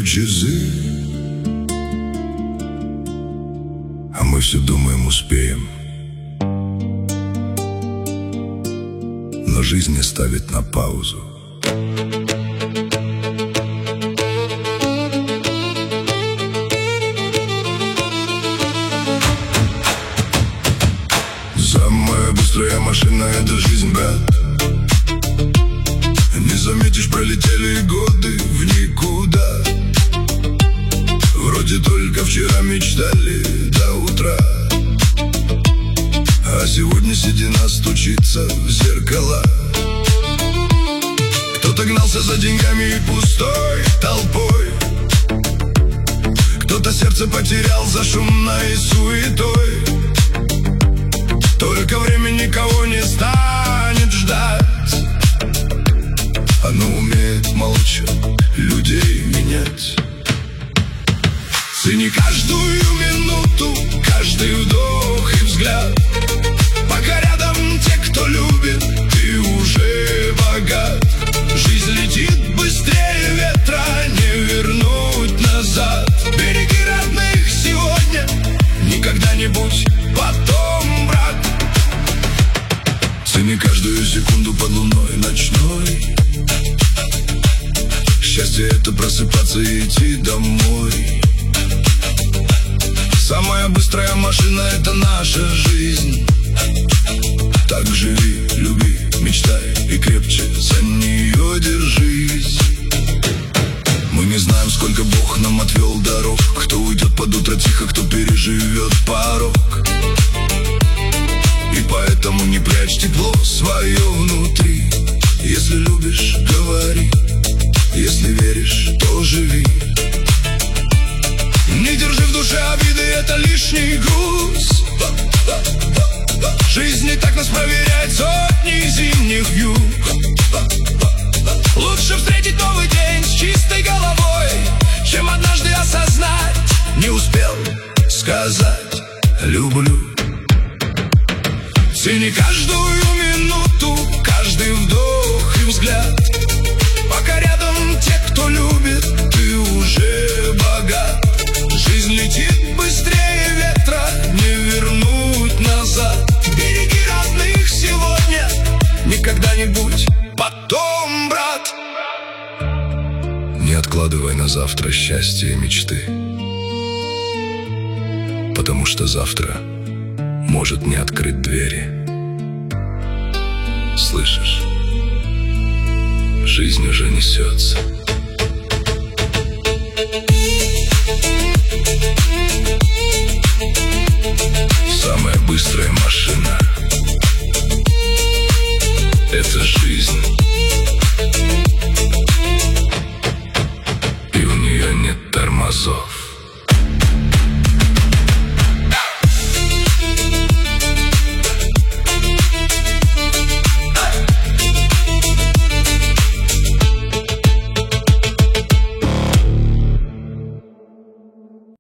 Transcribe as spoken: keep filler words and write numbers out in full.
часы, а мы все думаем, успеем. Но жизнь не ставит на паузу. Самая быстрая машина — это жизнь, брат. Не заметишь, пролетели годы в никуда. Вроде только вчера мечтали до утра, а сегодня седина стучится в зеркала. Кто-то гнался за деньгами и пустой толпой, кто-то сердце потерял за шумной суетой. Только время никого не станет ждать, оно умеет молча людей менять. Цени каждую минуту, каждый вдох и взгляд. Пока рядом те, кто любит, ты уже богат. Жизнь летит быстрее ветра, не вернуть назад. Береги родных сегодня, не когда-нибудь потом, брат. Цени каждую секунду под луной ночной. Счастье — это просыпаться и идти домой. Самая быстрая машина — это наша жизнь. Так живи, люби, мечтай и крепче за нее держись. Мы не знаем, сколько Бог нам отвел дорог. Кто уйдет под утро тихо, кто переживет порог. И поэтому не прячь тепло свое внутри. Если любишь, говори. Если веришь, то живи. Не держи в душе обиды, это лишний груз. Жизнь не так нас проверяет сотни зимних вьюг. Лучше встретить новый день с чистой головой, чем однажды осознать: не успел сказать люблю. Цени каждую минуту, каждый вдох и взгляд. Пока рядом те, кто любит, ты уже богат. Жизнь летит быстрее ветра, не вернуть назад. Береги родных сегодня, не когда-нибудь потом, брат. Не откладывай на завтра счастье и мечты, потому что завтра может не открыть двери. Слышишь? Жизнь уже несется. Самая быстрая машина — это жизнь. И у нее нет тормозов.